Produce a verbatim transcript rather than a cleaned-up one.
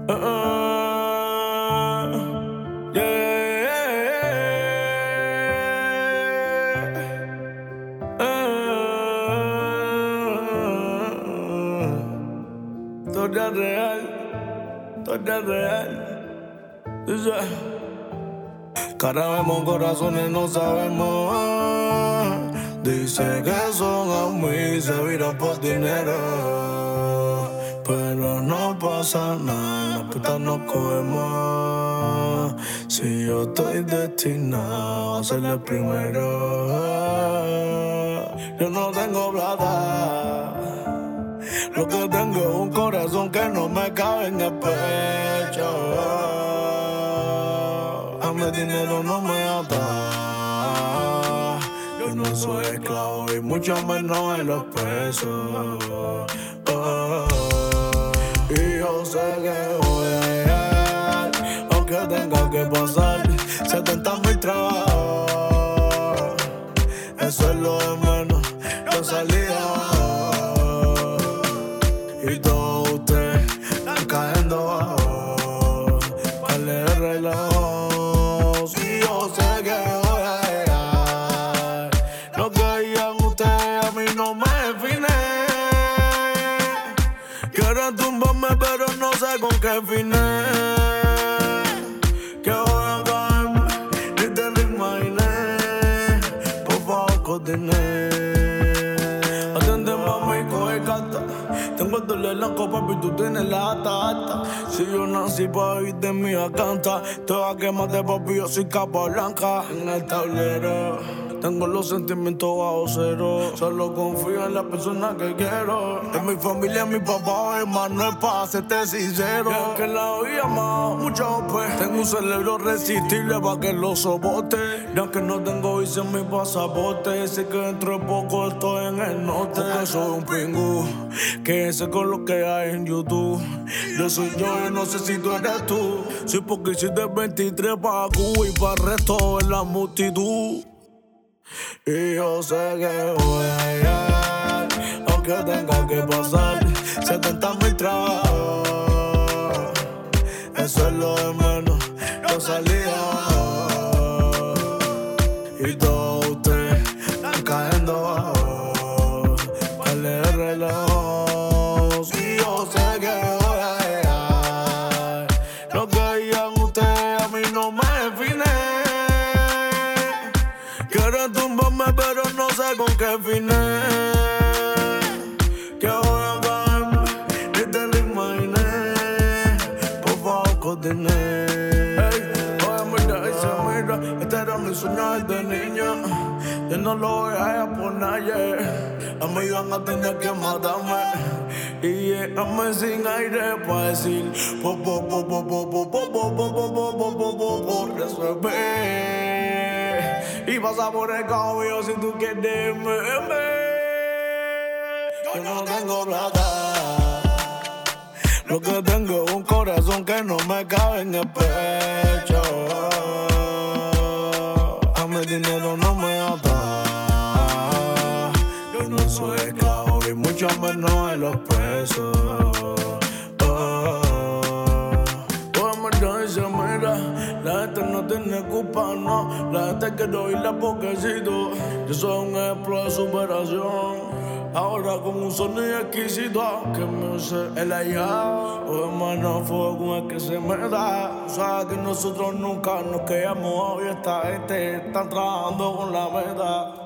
Uh, yeah, uh, todo es real, todo es real. Dice, cara vemos corazones, no sabemos. Dice que son amigos, se viran por dinero. Pero no pasa nada, la puta nos cogemos. Si yo estoy destinado a ser el primero. Yo no tengo plata, lo que tengo es un corazón que no me cabe en el pecho. A mi dinero no me ata. Yo no soy esclavo y mucho menos en los pesos. Oh. Y yo sé que voy a llegar, aunque tenga que pasar setenta mil trabajos. Eso es lo de menos, yo salí abajo. Y todos ustedes están cayendo abajo. Vale el reloj. Y yo sé que voy a llegar. Lo que digan ustedes a mí no me define. Quieren tumbarme pero no sé con qué fines. Que voy a caerme, ni te lo imaginé. Por favor, coordiné. Atiende mami, coge carta. Tengo el dolor en la copa, pero tú tienes la ata alta. Si yo nací pa' vivir de mi canta, te vas a quemar de papi, yo soy capa blanca. En el tablero tengo los sentimientos bajo cero. Solo confío en la persona que quiero. En mi familia, mi papá, hermano, es pa' serte sincero. Y es que la vida más, mucho pues. Tengo un cerebro resistible pa' que lo soporte. Y aunque no tengo visa en mi pasaporte, sé que dentro de poco estoy en el norte. Porque soy un pingú, que ese con lo que hay en YouTube. Yo soy yo, yo no sé si tú eres tú. Soy porque soy de veintitrés pa' Cuba y pa' el resto de la multitud. Y yo sé que voy a llegar, aunque tenga que pasar setenta mil trabajos. Eso es lo de menos, yo salí abajo. Y todos ustedes están cayendo abajo. Vale el reloj. Y yo sé que voy a llegar. Lo que digan ustedes a mí no me define. Quieren tumbarme pero no sé con qué fines. Que voy a caerme, ni te lo imaginé. Por favor, coordiné. Hey, oye, mira, ese mira. Este era mi sueño desde niño. Yo no lo voy a dejar por nadie. A mí van a tener que matarme. Y llévame sin aire pa' decir po, po, po, po, po, po, po, po, po, po, po, po, po, po, resolver. Y pasa por el cabello si tú quieres verme. Yo no tengo plata, lo que tengo es un corazón que no me cabe en el pecho. A mi dinero no me ata. Yo no soy esclavo y mucho menos en los pesos. Oh. Mira, la gente no tiene culpa, no. La gente quiere oírla porque cito. Yo soy un ejemplo de superación. Ahora con un sonido exquisito que me use el allá. O hermano fuego con el que se me da. Sabes que nosotros nunca nos quedamos. Hoy esta gente está trabajando con la meta.